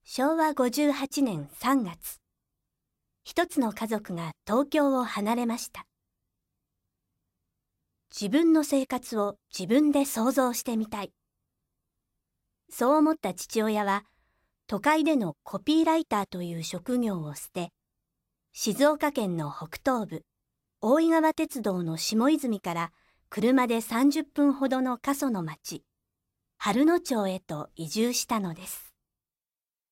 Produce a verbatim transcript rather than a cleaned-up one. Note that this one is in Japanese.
しょうわごじゅうはちねんさんがつ、一つの家族が東京を離れました。自分の生活を自分で想像してみたい。そう思った父親は、都会でのコピーライターという職業を捨て、静岡県の北東部、大井川鉄道の下泉から車でさんじゅっぷんほどの過疎の町、春野町へと移住したのです。